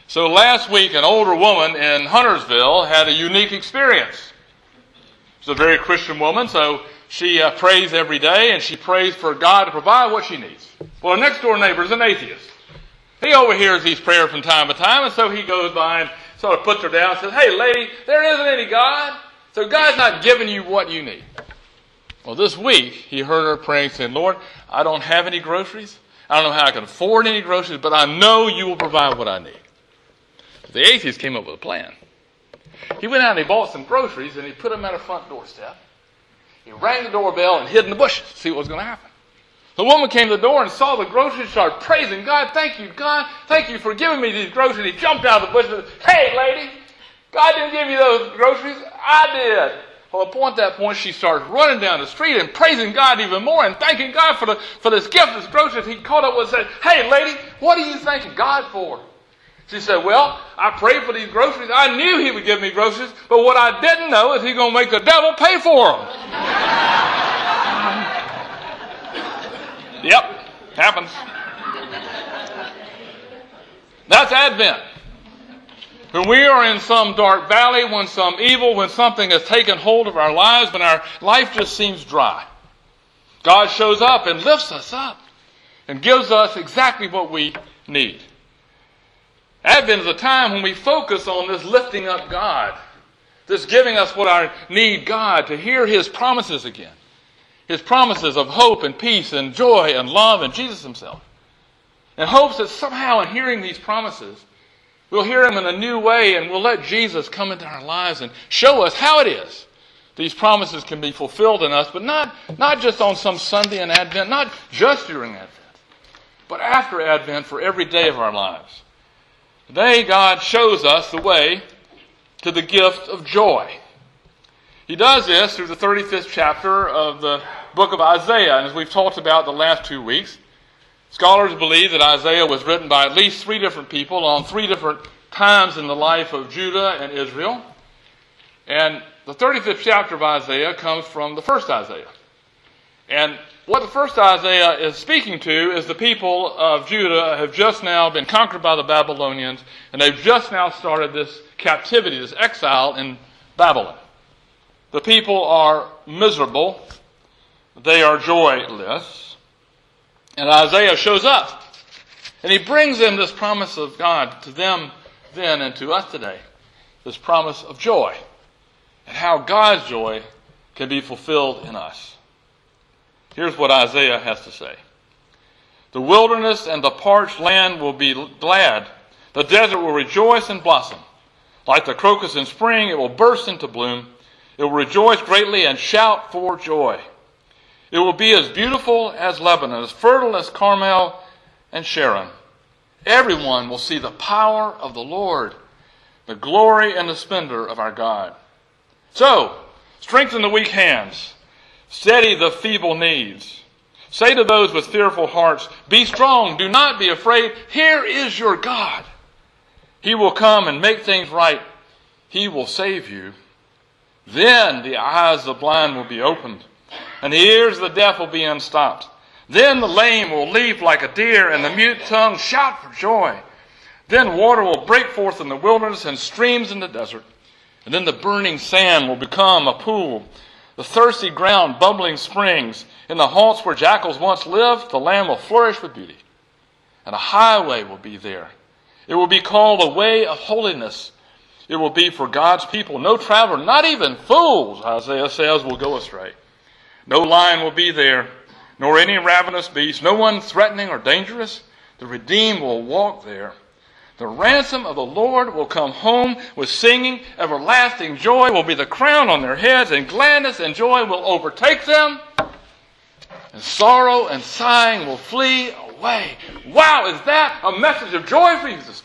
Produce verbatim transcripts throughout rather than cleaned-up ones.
So last week, an older woman in Huntersville had a unique experience. She's a very Christian woman, so she uh, prays every day, and she prays for God to provide what she needs. Well, her next-door neighbor is an atheist. He overhears these prayers from time to time, and so he goes by and sort of puts her down and says, "Hey, lady, there isn't any God, so God's not giving you what you need." Well, this week, he heard her praying, saying, "Lord, I don't have any groceries. I don't know how I can afford any groceries, but I know you will provide what I need." The atheist came up with a plan. He went out and he bought some groceries, and he put them at her front doorstep. He rang the doorbell and hid in the bushes to see what was going to happen. The woman came to the door and saw the groceries, started praising God. "Thank you, God. Thank you for giving me these groceries." He jumped out of the bushes and said, "Hey, lady, God didn't give you those groceries. I did." Well, upon that point, she started running down the street and praising God even more and thanking God for the for this gift, this groceries. He caught up and said, "Hey, lady, what are you thanking God for?" She said, "Well, I prayed for these groceries. I knew he would give me groceries, but what I didn't know is he's going to make the devil pay for them." Yep, happens. That's Advent. When we are in some dark valley, when some evil, when something has taken hold of our lives, when our life just seems dry, God shows up and lifts us up and gives us exactly what we need. Advent is a time when we focus on this lifting up God, this giving us what I need God, to hear his promises again. His promises of hope and peace and joy and love and Jesus himself. In hopes that somehow in hearing these promises, we'll hear them in a new way and we'll let Jesus come into our lives and show us how it is these promises can be fulfilled in us, but not, not just on some Sunday in Advent, not just during Advent, but after Advent for every day of our lives. Today, God shows us the way to the gift of joy. He does this through the thirty-fifth chapter of the book of Isaiah. And as we've talked about the last two weeks, scholars believe that Isaiah was written by at least three different people on three different times in the life of Judah and Israel. And the thirty-fifth chapter of Isaiah comes from the first Isaiah. And what the first Isaiah is speaking to is the people of Judah have just now been conquered by the Babylonians, and they've just now started this captivity, this exile in Babylon. The people are miserable. They are joyless. And Isaiah shows up, and he brings them this promise of God to them then and to us today, this promise of joy, and how God's joy can be fulfilled in us. Here's what Isaiah has to say. "The wilderness and the parched land will be glad. The desert will rejoice and blossom. Like the crocus in spring, it will burst into bloom. It will rejoice greatly and shout for joy. It will be as beautiful as Lebanon, as fertile as Carmel and Sharon. Everyone will see the power of the Lord, the glory and the splendor of our God. So, strengthen the weak hands. Steady the feeble knees. Say to those with fearful hearts, be strong, do not be afraid. Here is your God. He will come and make things right. He will save you. Then the eyes of the blind will be opened, and the ears of the deaf will be unstopped. Then the lame will leap like a deer, and the mute tongue shout for joy. Then water will break forth in the wilderness and streams in the desert. And then the burning sand will become a pool, the thirsty ground bubbling springs. In the haunts where jackals once lived, the land will flourish with beauty. And a highway will be there. It will be called a way of holiness. It will be for God's people. No traveler, not even fools, Isaiah says, will go astray. No lion will be there, nor any ravenous beast, no one threatening or dangerous. The redeemed will walk there. The ransom of the Lord will come home with singing. Everlasting joy will be the crown on their heads, and gladness and joy will overtake them. And sorrow and sighing will flee away. Wow, is that a message of joy for you this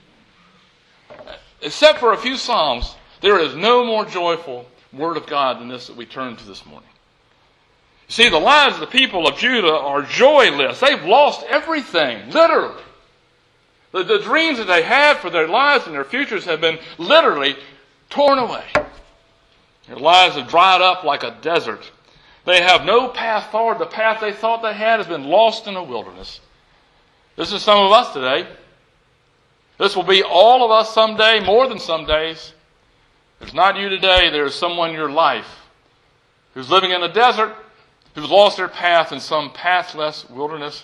morning? Except for a few Psalms, there is no more joyful word of God than this that we turn to this morning. You see, the lives of the people of Judah are joyless. They've lost everything, literally. The, the dreams that they had for their lives and their futures have been literally torn away. Their lives have dried up like a desert. They have no path forward. The path they thought they had has been lost in a wilderness. This is some of us today. This will be all of us someday, more than some days. There's not you today. There's someone in your life who's living in a desert, who's lost their path in some pathless wilderness.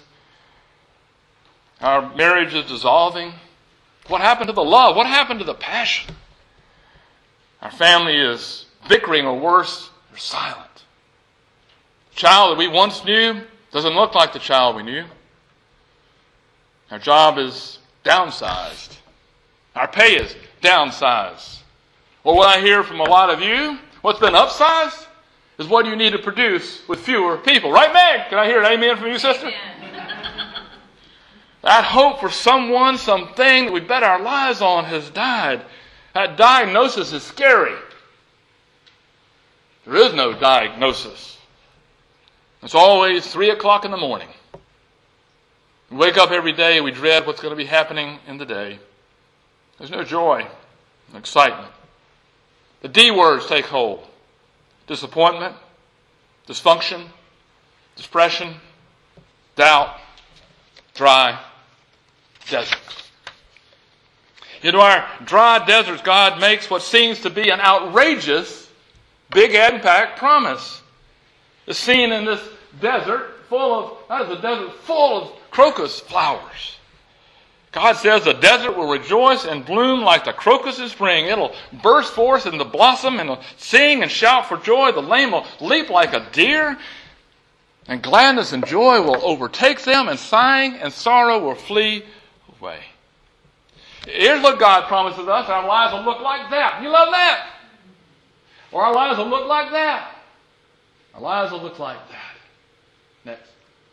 Our marriage is dissolving. What happened to the love? What happened to the passion? Our family is bickering, or worse, they're silent. The child that we once knew doesn't look like the child we knew. Our job is downsized. Our pay is downsized. Or what I hear from a lot of you, what's been upsized is what you need to produce with fewer people. Right, Meg? Can I hear an amen from you, sister? That hope for someone, something that we bet our lives on has died. That diagnosis is scary. There is no diagnosis. It's always three o'clock in the morning. We wake up every day and we dread what's going to be happening in the day. There's no joy, no excitement. The D words take hold. Disappointment, dysfunction, depression, doubt, dry desert. Into our dry deserts, God makes what seems to be an outrageous, big impact promise. The scene in this desert full of, that is a desert full of crocus flowers. God says the desert will rejoice and bloom like the crocus in spring. It'll burst forth into blossom and it'll sing and shout for joy. The lame will leap like a deer. And gladness and joy will overtake them, and sighing and sorrow will flee away. Here's what God promises us. Our lives will look like that. You love that? Or our lives will look like that. Our lives will look like that. Next.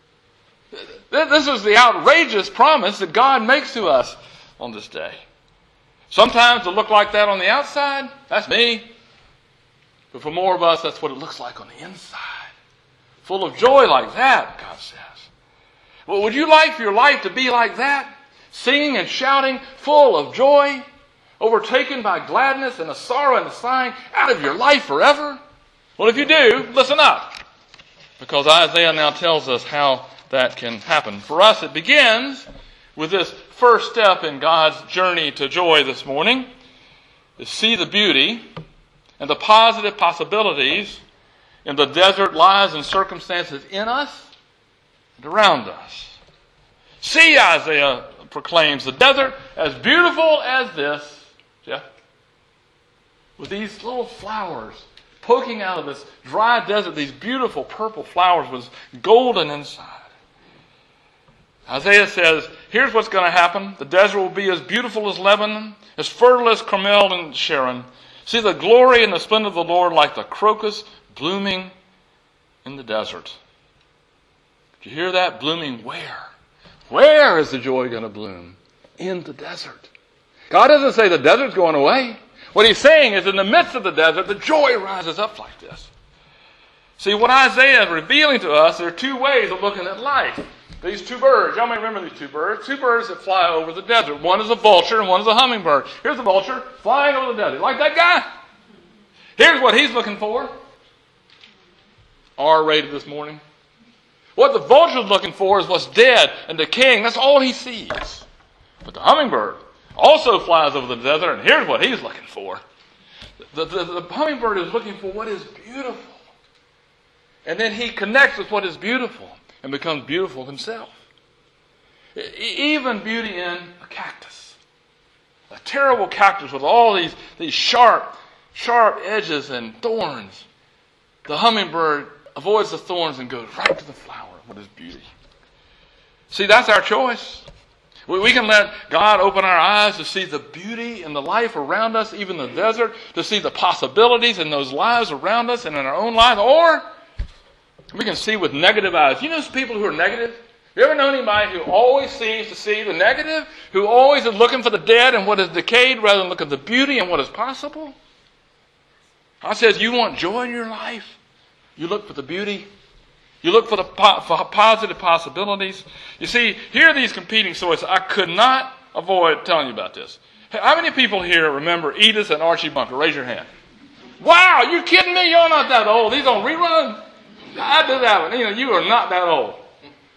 This is the outrageous promise that God makes to us on this day. Sometimes it'll look like that on the outside. That's me. But for more of us, that's what it looks like on the inside. Full of joy like that, God says. Well, would you like for your life to be like that? Singing and shouting, full of joy, overtaken by gladness and a sorrow and a sighing out of your life forever? Well, if you do, listen up. Because Isaiah now tells us how that can happen. For us, it begins with this first step in God's journey to joy this morning. To see the beauty and the positive possibilities in the desert lives and circumstances in us and around us. See, Isaiah proclaims, the desert as beautiful as this, Jeff, with these little flowers poking out of this dry desert, these beautiful purple flowers with golden inside. Isaiah says, here's what's going to happen. The desert will be as beautiful as Lebanon, as fertile as Carmel and Sharon. See the glory and the splendor of the Lord like the crocus blooming in the desert. Did you hear that? Blooming where? Where is the joy going to bloom? In the desert. God doesn't say the desert's going away. What he's saying is in the midst of the desert, the joy rises up like this. See, what Isaiah is revealing to us, there are two ways of looking at life. These two birds, y'all may remember these two birds, two birds that fly over the desert. One is a vulture and one is a hummingbird. Here's a vulture flying over the desert. Like that guy? Here's what he's looking for. R-rated this morning. What the vulture's looking for is what's dead and decaying. That's all he sees. But the hummingbird also flies over the desert, and here's what he's looking for. The, the, the hummingbird is looking for what is beautiful. And then he connects with what is beautiful and becomes beautiful himself. Even beauty in a cactus. A terrible cactus with all these, these sharp, sharp edges and thorns. The hummingbird avoids the thorns and goes right to the flower. What is beauty? See, that's our choice. We, we can let God open our eyes to see the beauty in the life around us, even the desert, to see the possibilities in those lives around us and in our own lives. Or we can see with negative eyes. You know people who are negative? You ever know anybody who always seems to see the negative? Who always is looking for the dead and what is decayed rather than look at the beauty and what is possible? God says, you want joy in your life? You look for the beauty. You look for the po- for positive possibilities. You see, here are these competing sources. I could not avoid telling you about this. How many people here remember Edith and Archie Bunker? Raise your hand. Wow, you kidding me? You're not that old. These on rerun? I did that one. You know, you are not that old.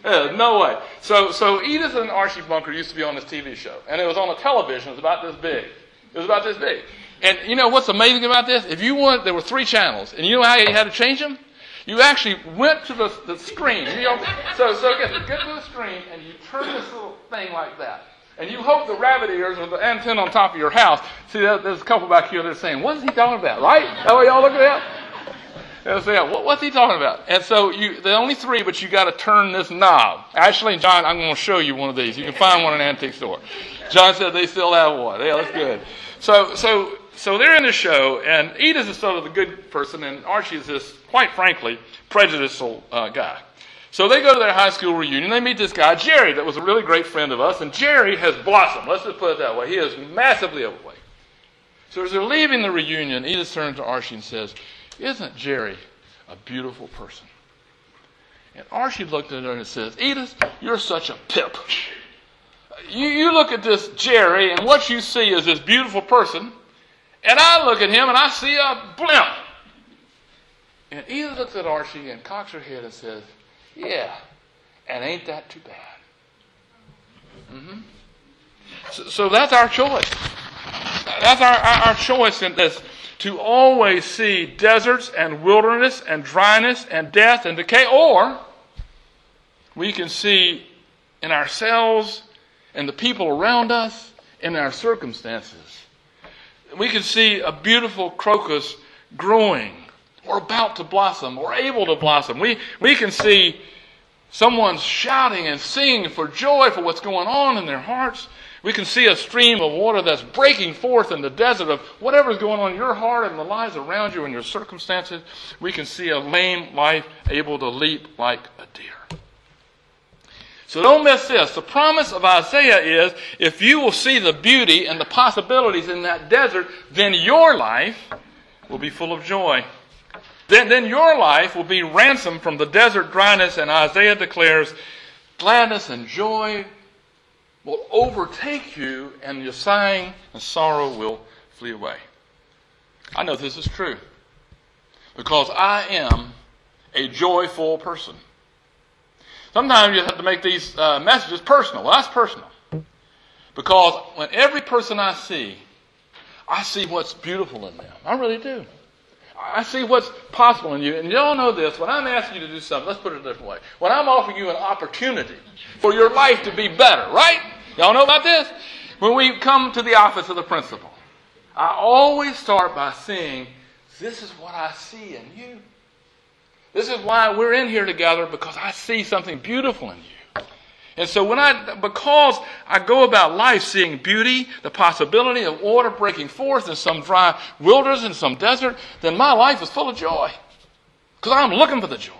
Yeah, no way. So, so Edith and Archie Bunker used to be on this T V show, and it was on a television. It was about this big. It was about this big. And you know what's amazing about this? If you want, there were three channels, and you know how you had to change them? You actually went to the, the screen. You know, so, so get, get to the screen, and you turn this little thing like that. And you hope the rabbit ears or the antenna on top of your house. See, there's a couple back here that are saying, what is he talking about? Right? That way y'all look at that? They'll say, what, what's he talking about? And so you, there are only three, but you got to turn this knob. Actually, John, I'm going to show you one of these. You can find one in an antique store. John said they still have one. Yeah, that's good. So, so, so they're in the show, and Edith is sort of the good person, and Archie is this, quite frankly, prejudicial uh, guy. So they go to their high school reunion. They meet this guy, Jerry, that was a really great friend of us, and Jerry has blossomed. Let's just put it that way. He is massively overweight. So as they're leaving the reunion, Edith turns to Archie and says, isn't Jerry a beautiful person? And Archie looked at her and says, Edith, you're such a pip. You, you look at this Jerry, and what you see is this beautiful person, and I look at him and I see a blimp. And Edith looks at Archie and cocks her head and says, yeah, and ain't that too bad? Mm-hmm. So, so that's our choice. That's our, our, our choice in this. To always see deserts and wilderness and dryness and death and decay. Or we can see in ourselves and the people around us, in our circumstances. We can see a beautiful crocus growing or about to blossom or able to blossom. We, we can see someone shouting and singing for joy for what's going on in their hearts. We can see a stream of water that's breaking forth in the desert of whatever's going on in your heart and the lives around you and your circumstances. We can see a lame life able to leap like a deer. So don't miss this. The promise of Isaiah is, if you will see the beauty and the possibilities in that desert, then your life will be full of joy. Then, then your life will be ransomed from the desert dryness, and Isaiah declares, gladness and joy will overtake you, and your sighing and sorrow will flee away. I know this is true because I am a joyful person. Sometimes you have to make these uh, messages personal. Well, that's personal. Because when every person I see, I see what's beautiful in them. I really do. I see what's possible in you. And you all know this. When I'm asking you to do something, let's put it a different way. When I'm offering you an opportunity for your life to be better, right? Y'all know about this? When we come to the office of the principal, I always start by saying, this is what I see in you. This is why we're in here together, because I see something beautiful in you. And so when I, because I go about life seeing beauty, the possibility of water breaking forth in some dry wilderness, in some desert, then my life is full of joy. Because I'm looking for the joy.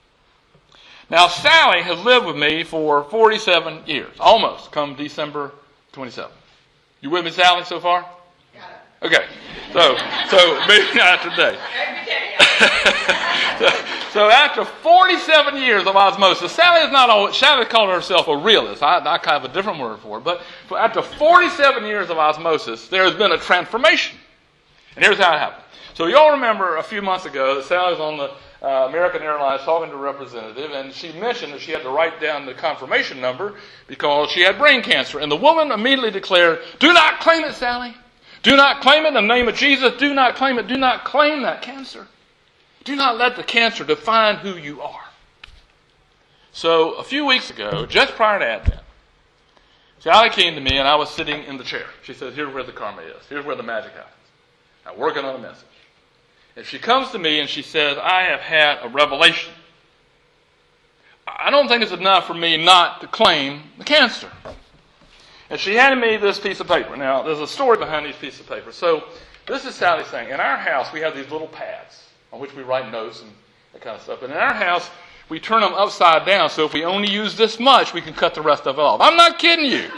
Now, Sally has lived with me for forty-seven years, almost, come December twenty-seventh. You with me, Sally, so far? Got it. Okay. So, so maybe not today. Every day. so, so after forty-seven years of osmosis, Sally is not always, Sally called herself a realist. I, I kind of have a different word for it. But for after forty-seven years of osmosis, there has been a transformation. And here's how it happened. So you all remember a few months ago that Sally was on the uh, American Airlines talking to a representative, and she mentioned that she had to write down the confirmation number because she had brain cancer. And the woman immediately declared, do not claim it, Sally. Do not claim it in the name of Jesus. Do not claim it. Do not claim that cancer. Do not let the cancer define who you are. So a few weeks ago, just prior to Advent, Sally came to me and I was sitting in the chair. She said, here's where the karma is. Here's where the magic happens. I'm working on a message. And she comes to me and she says, I have had a revelation. I don't think it's enough for me not to claim the cancer. And she handed me this piece of paper. Now, there's a story behind these pieces of paper. So this is Sally saying, in our house, we have these little pads on which we write notes and that kind of stuff. And in our house, we turn them upside down. So if we only use this much, we can cut the rest of it off. I'm not kidding you.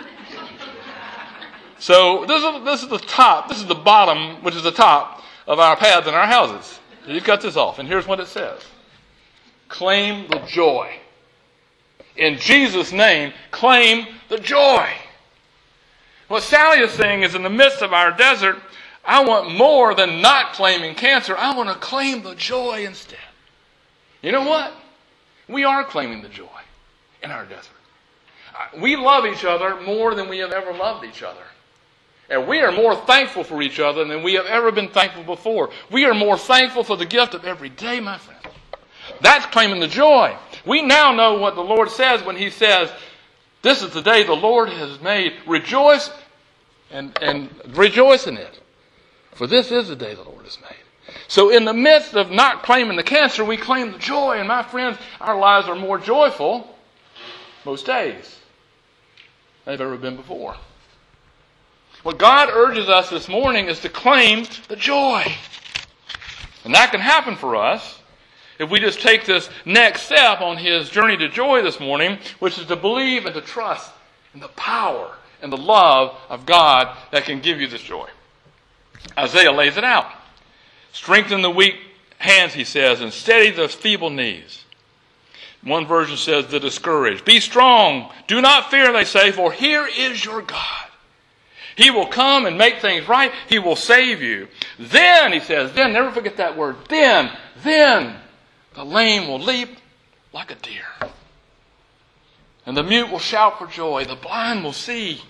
So this is, this is the top. This is the bottom, which is the top of our pads in our houses. So you cut this off. And here's what it says. Claim the joy. In Jesus' name, claim the joy. What Sally is saying is, in the midst of our desert, I want more than not claiming cancer. I want to claim the joy instead. You know what? We are claiming the joy. in our desert. We love each other more than we have ever loved each other. And we are more thankful for each other than we have ever been thankful before. We are more thankful for the gift of every day, my friend. That's claiming the joy. We now know what the Lord says when He says, this is the day the Lord has made. Rejoice and, and rejoice in it. For this is the day the Lord has made. So in the midst of not claiming the cancer, we claim the joy. And my friends, our lives are more joyful most days than they've ever been before. What God urges us this morning is to claim the joy. And that can happen for us if we just take this next step on His journey to joy this morning, which is to believe and to trust in the power and the love of God that can give you this joy. Isaiah lays it out. Strengthen the weak hands, he says, and steady the feeble knees. One version says the discouraged. Be strong. Do not fear, they say, for here is your God. He will come and make things right. He will save you. Then, he says, then, never forget that word, then, then, the lame will leap like a deer. And the mute will shout for joy. The blind will see.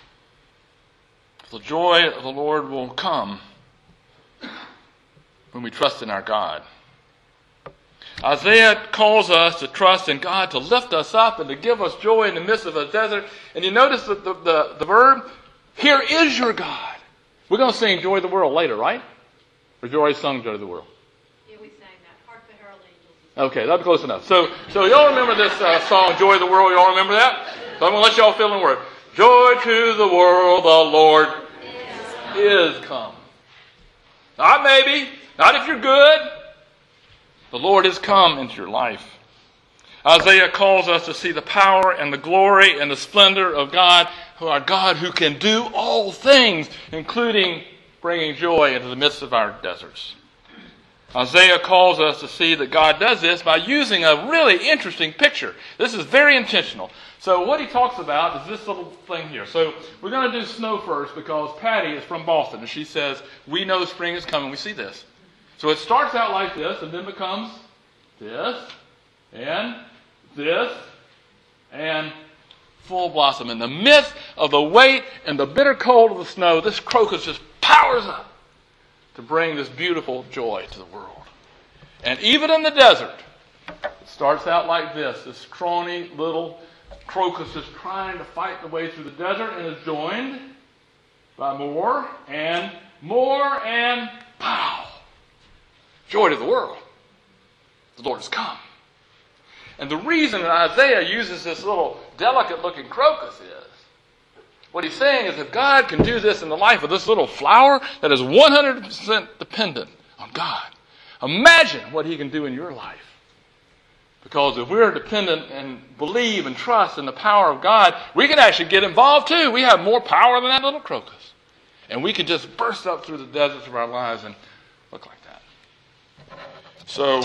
The joy of the Lord will come when we trust in our God. Isaiah calls us to trust in God, to lift us up and to give us joy in the midst of a desert. And you notice the, the, the, the verb, here is your God. We're going to sing Joy of the World later, right? Or you already sung Joy of the World? Yeah, we sang that. Hark the Herald Angels. Okay, that'll be close enough. So, so y'all remember this uh, song, Joy of the World? Y'all remember that? So I'm going to let y'all fill in the word. Joy to the world, the Lord is come. Not maybe, not if you're good. The Lord has come into your life. Isaiah calls us to see the power and the glory and the splendor of God, who our God who can do all things, including bringing joy into the midst of our deserts. Isaiah calls us to see that God does this by using a really interesting picture. This is very intentional. So what he talks about is this little thing here. So we're going to do snow first because Patty is from Boston and she says, we know spring is coming. We see this. So it starts out like this and then becomes this and this and full blossom. In the midst of the weight and the bitter cold of the snow, this crocus just powers up to bring this beautiful joy to the world. And even in the desert, it starts out like this. This scrawny little crocus is trying to fight the way through the desert and is joined by more and more and pow! Joy to the world. The Lord has come. And the reason that Isaiah uses this little delicate-looking crocus is, what he's saying is if God can do this in the life of this little flower that is one hundred percent dependent on God, imagine what He can do in your life. Because if we're dependent and believe and trust in the power of God, we can actually get involved too. We have more power than that little crocus. And we can just burst up through the deserts of our lives and look like that. So,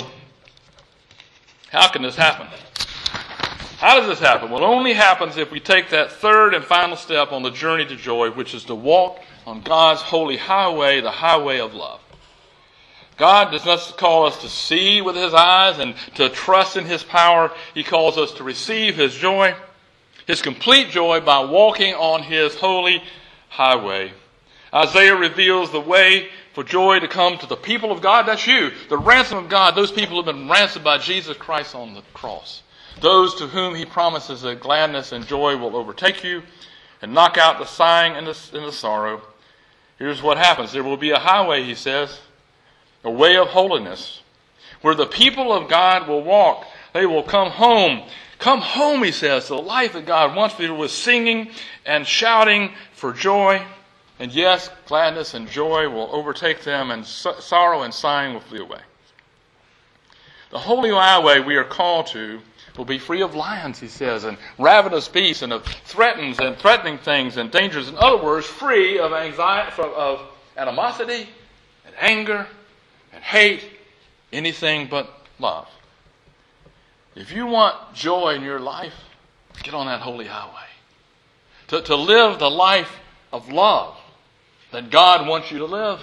how can this happen? How does this happen? Well, it only happens if we take that third and final step on the journey to joy, which is to walk on God's holy highway, the highway of love. God does not call us to see with His eyes and to trust in His power. He calls us to receive His joy, His complete joy, by walking on His holy highway. Isaiah reveals the way for joy to come to the people of God. That's you. The ransom of God. Those people have been ransomed by Jesus Christ on the cross. Those to whom He promises that gladness and joy will overtake you and knock out the sighing and the, and the sorrow. Here's what happens. There will be a highway, He says, a way of holiness, where the people of God will walk. They will come home. Come home, He says, to the life that God wants for you, with singing and shouting for joy. And yes, gladness and joy will overtake them, and so- sorrow and sighing will flee away. The holy highway we are called to will be free of lions, He says, and ravenous beasts, and of threatens and threatening things and dangers. In other words, free of anxiety, of animosity and anger and hate, anything but love. If you want joy in your life, get on that holy highway. To, to live the life of love that God wants you to live.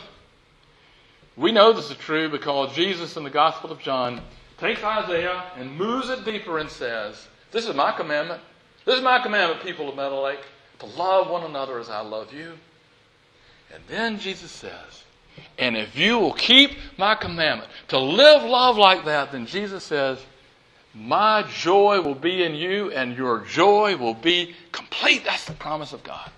We know this is true because Jesus in the Gospel of John takes Isaiah and moves it deeper and says, This is my commandment. This is my commandment, people of Meadow Lake, to love one another as I love you. And then Jesus says, and if you will keep my commandment, to live love like that, then Jesus says, my joy will be in you and your joy will be complete. That's the promise of God.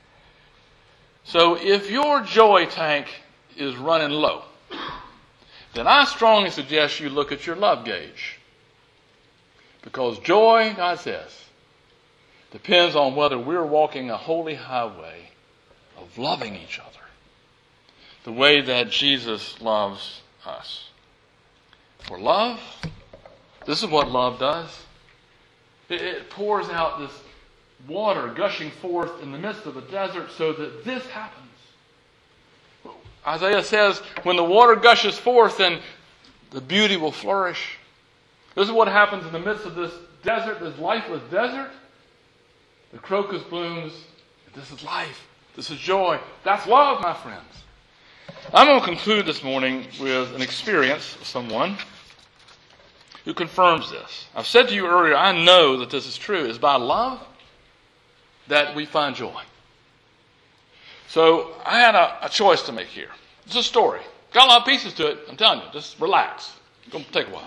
So if your joy tank is running low, then I strongly suggest you look at your love gauge. Because joy, God says, depends on whether we're walking a holy highway of loving each other the way that Jesus loves us. For love, this is what love does. It, it pours out this water gushing forth in the midst of a desert so that this happens. Isaiah says, when the water gushes forth, then the beauty will flourish. This is what happens in the midst of this desert, this lifeless desert. The crocus blooms. This is life. This is joy. That's love, my friends. I'm going to conclude this morning with an experience of someone who confirms this. I've said to you earlier, I know that this is true. It's by love that we find joy. So I had a, a choice to make here. It's a story. Got a lot of pieces to it. I'm telling you, just relax. It's going to take a while.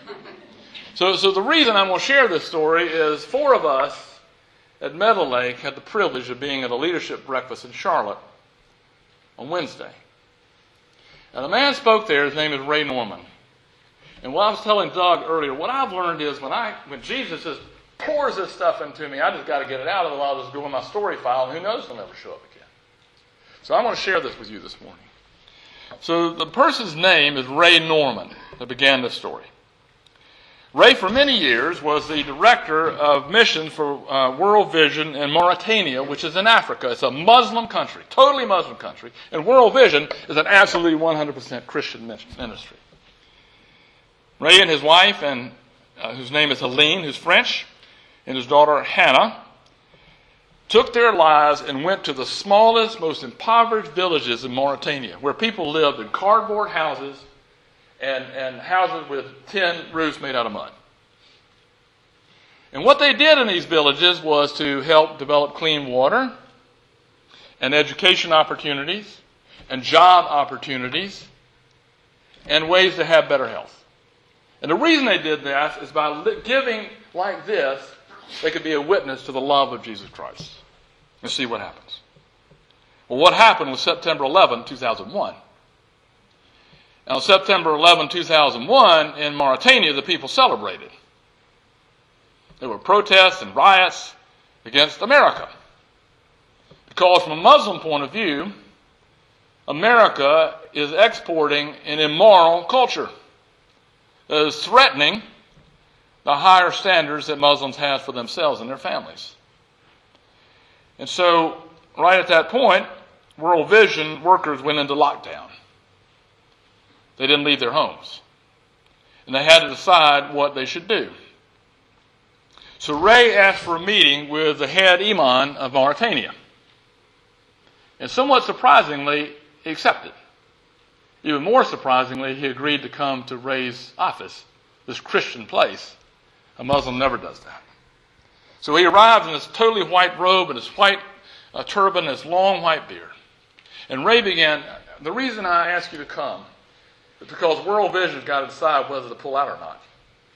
So, so the reason I'm going to share this story is four of us at Meadow Lake had the privilege of being at a leadership breakfast in Charlotte on Wednesday. And a man spoke there. His name is Ray Norman. And what I was telling Doug earlier, what I've learned is when I when Jesus just pours this stuff into me, I just got to get it out, otherwise I'll just go in my story file, and who knows, it'll never show up again. So I want to share this with you this morning. So the person's name is Ray Norman that began this story. Ray, for many years, was the director of missions for uh, World Vision in Mauritania, which is in Africa. It's a Muslim country, totally Muslim country. And World Vision is an absolutely one hundred percent Christian ministry. Ray and his wife, and uh, whose name is Helene, who's French, and his daughter Hannah, took their lives and went to the smallest, most impoverished villages in Mauritania, where people lived in cardboard houses and, and houses with tin roofs made out of mud. And what they did in these villages was to help develop clean water and education opportunities and job opportunities and ways to have better health. And the reason they did that is by giving like this, they could be a witness to the love of Jesus Christ. Let's see what happens. Well, what happened was September eleventh, two thousand one. And on September eleventh, two thousand one, in Mauritania, the people celebrated. There were protests and riots against America. Because from a Muslim point of view, America is exporting an immoral culture that is threatening the higher standards that Muslims have for themselves and their families. And so, right at that point, World Vision workers went into lockdown. They didn't leave their homes. And they had to decide what they should do. So Ray asked for a meeting with the head imam of Mauritania. And somewhat surprisingly, he accepted. Even more surprisingly, he agreed to come to Ray's office, this Christian place. A Muslim never does that. So he arrived in this totally white robe and his white uh, turban and his long white beard. And Ray began, the reason I ask you to come is because World Vision's got to decide whether to pull out or not.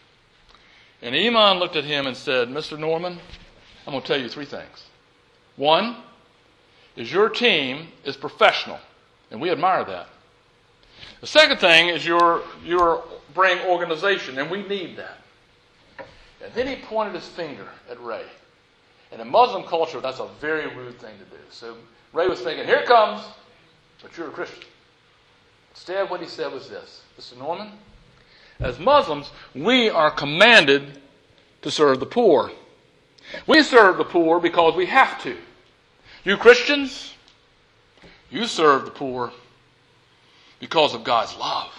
And the imam looked at him and said, Mister Norman, I'm going to tell you three things. One is your team is professional, and we admire that. The second thing is your, your brain organization, and we need that. And then he pointed his finger at Ray. And in Muslim culture, that's a very rude thing to do. So Ray was thinking, here it comes, but you're a Christian. Instead, what he said was this, Mister Norman, as Muslims, we are commanded to serve the poor. We serve the poor because we have to. You Christians, you serve the poor because of God's love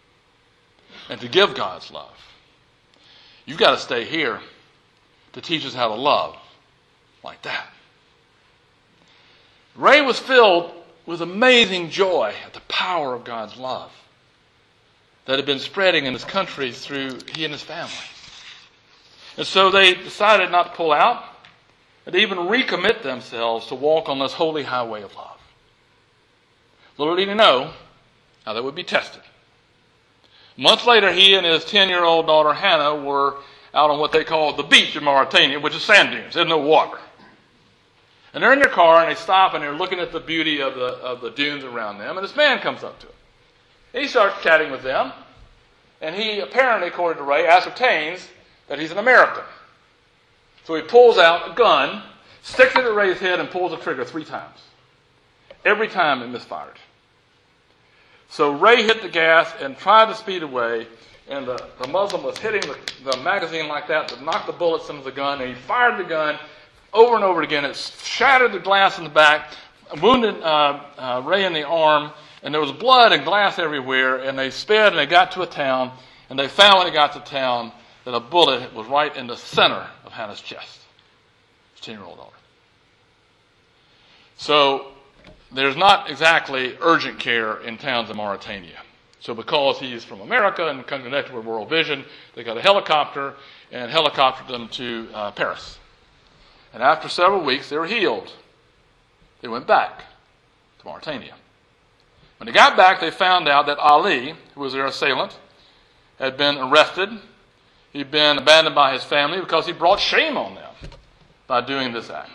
and to give God's love. You've got to stay here to teach us how to love like that. Ray was filled with amazing joy at the power of God's love that had been spreading in his country through he and his family. And so they decided not to pull out, and to even recommit themselves to walk on this holy highway of love. Little did he know how they would be tested. Months later, he and his ten-year-old daughter Hannah were out on what they call the beach in Mauritania, which is sand dunes. There's no water. And they're in their car, and they stop, and they're looking at the beauty of the, of the dunes around them, and this man comes up to them. And he starts chatting with them, and he apparently, according to Ray, ascertains that he's an American. So he pulls out a gun, sticks it at Ray's head, and pulls the trigger three times. Every time it misfired. So Ray hit the gas and tried to speed away, and the, the Muslim was hitting the, the magazine like that to knock the bullets into the gun, and he fired the gun over and over again. It shattered the glass in the back, wounded uh, uh, Ray in the arm, and there was blood and glass everywhere, and they sped and they got to a town, and they found when they got to town that a bullet was right in the center of Hannah's chest, his ten-year-old daughter. So there's not exactly urgent care in towns in Mauritania. So because he's from America and connected with World Vision, they got a helicopter and helicoptered them to uh, Paris. And after several weeks, they were healed. They went back to Mauritania. When they got back, they found out that Ali, who was their assailant, had been arrested. He'd been abandoned by his family because he brought shame on them by doing this act.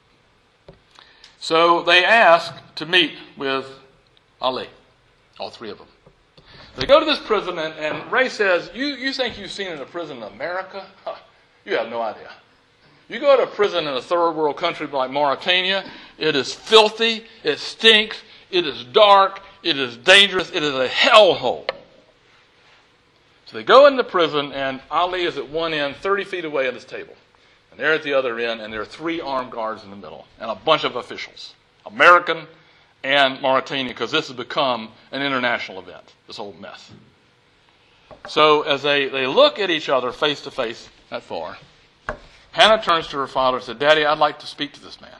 So they asked to meet with Ali, all three of them. They go to this prison, and, and Ray says, you, you think you've seen in a prison in America? Huh, you have no idea. You go to a prison in a third world country like Mauritania, it is filthy, it stinks, it is dark, it is dangerous, it is a hellhole. So they go into prison, and Ali is at one end, thirty feet away at his table. And they're at the other end, and there are three armed guards in the middle, and a bunch of officials, American and Mauritania, because this has become an international event, this whole mess. So as they, they look at each other face to face that far, Hannah turns to her father and said, Daddy, I'd like to speak to this man.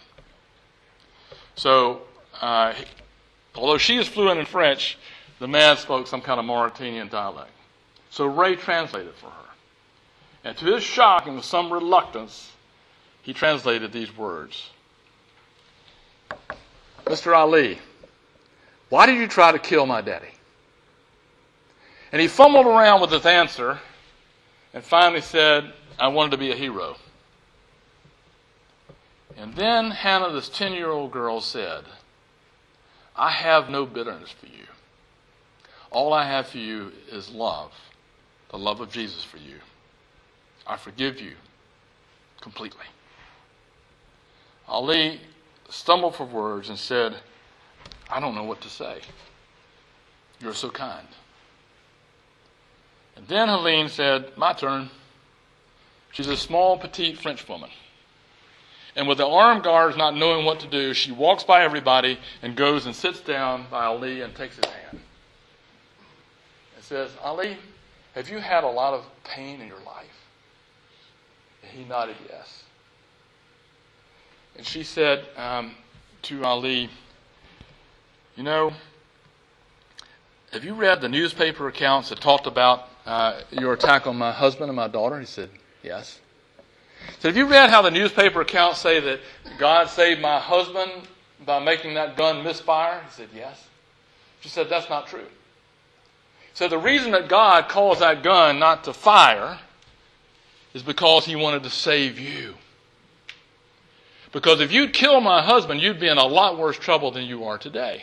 So, uh, although she is fluent in French, the man spoke some kind of Mauritanian dialect. So Ray translated for her. And to his shock and with some reluctance, he translated these words. Mister Ali, why did you try to kill my daddy? And he fumbled around with his answer and finally said, I wanted to be a hero. And then Hannah, this ten-year-old girl, said, I have no bitterness for you. All I have for you is love, the love of Jesus for you. I forgive you completely. Ali stumbled for words and said, I don't know what to say. You're so kind. And then Helene said, my turn. She's a small, petite French woman. And with the armed guards not knowing what to do, she walks by everybody and goes and sits down by Ali and takes his hand. And says, Ali, have you had a lot of pain in your life? And he nodded yes. And she said um, to Ali, you know, have you read the newspaper accounts that talked about uh, your attack on my husband and my daughter? He said, yes. So have you read how the newspaper accounts say that God saved my husband by making that gun misfire? He said, yes. She said, that's not true. So the reason that God caused that gun not to fire is because he wanted to save you. Because if you'd kill my husband, you'd be in a lot worse trouble than you are today.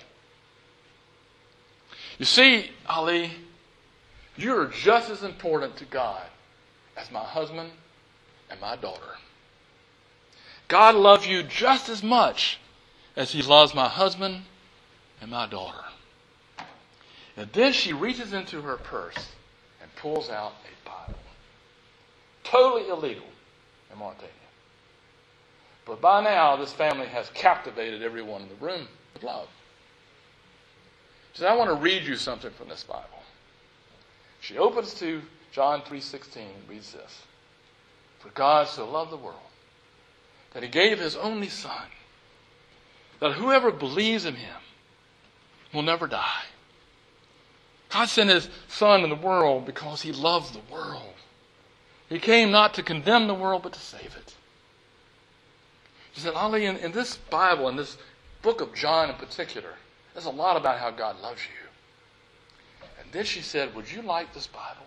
You see, Ali, you're just as important to God as my husband and my daughter. God loves you just as much as he loves my husband and my daughter. And then she reaches into her purse and pulls out a Bible. Totally illegal in Mauritania. But by now, this family has captivated everyone in the room with love. She said, I want to read you something from this Bible. She opens to John three sixteen and reads this. For God so loved the world that he gave his only Son, that whoever believes in him will never die. God sent his Son in the world because he loves the world He came not to condemn the world, but to save it. She said, Ali, in, in this Bible, in this book of John in particular, there's a lot about how God loves you. And then she said, would you like this Bible?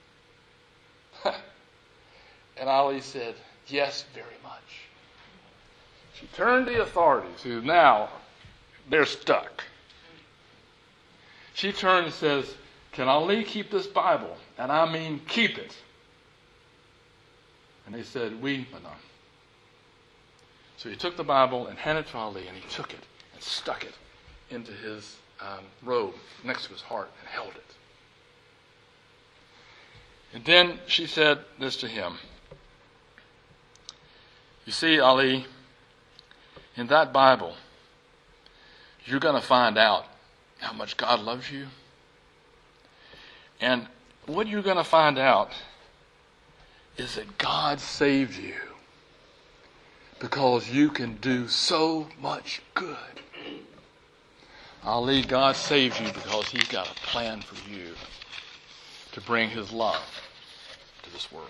And Ali said, yes, very much. She turned to the authorities, who now, they're stuck. She turned and says, can Ali keep this Bible? And I mean keep it. And they said, oui, madame. So he took the Bible and handed it to Ali, and he took it and stuck it into his um, robe next to his heart and held it. And then she said this to him. You see, Ali, in that Bible, you're going to find out how much God loves you. And what you're going to find out is that God saved you because you can do so much good. Ali, God saves you because He's got a plan for you to bring His love to this world.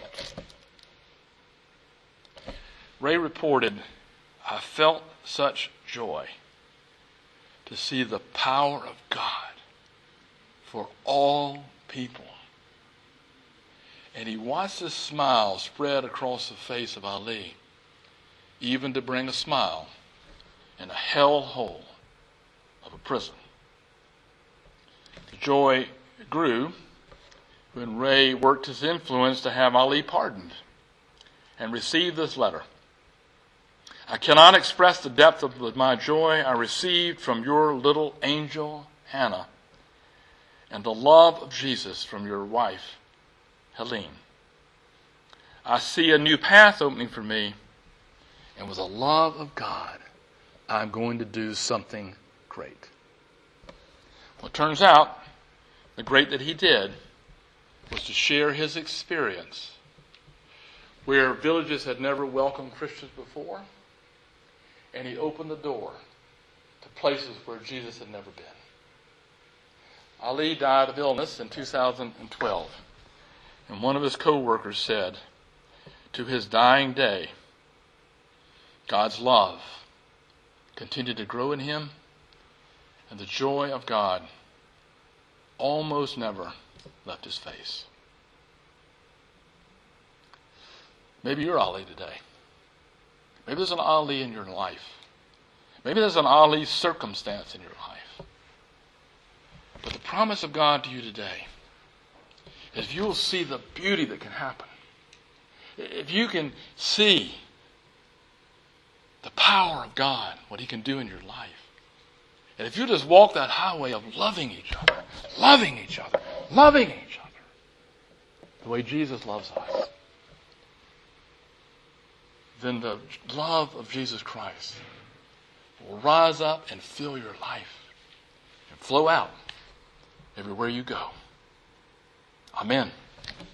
Ray reported, I felt such joy to see the power of God for all people. And he watched a smile spread across the face of Ali, even to bring a smile in a hellhole of a prison. The joy grew when Ray worked his influence to have Ali pardoned and received this letter. I cannot express the depth of my joy I received from your little angel, Hannah, and the love of Jesus from your wife, Helene. I see a new path opening for me, and with the love of God, I'm going to do something great. Well, it turns out the great that he did was to share his experience where villages had never welcomed Christians before, and he opened the door to places where Jesus had never been. Ali died of illness in two thousand twelve, and one of his co-workers said, to his dying day, God's love continued to grow in him, and the joy of God almost never left his face. Maybe you're Ali today. Maybe there's an Ali in your life. Maybe there's an Ali circumstance in your life. But the promise of God to you today is if you will see the beauty that can happen, if you can see the power of God, what He can do in your life, and if you just walk that highway of loving each other, loving each other, loving each other, the way Jesus loves us, then the love of Jesus Christ will rise up and fill your life and flow out everywhere you go. Amen.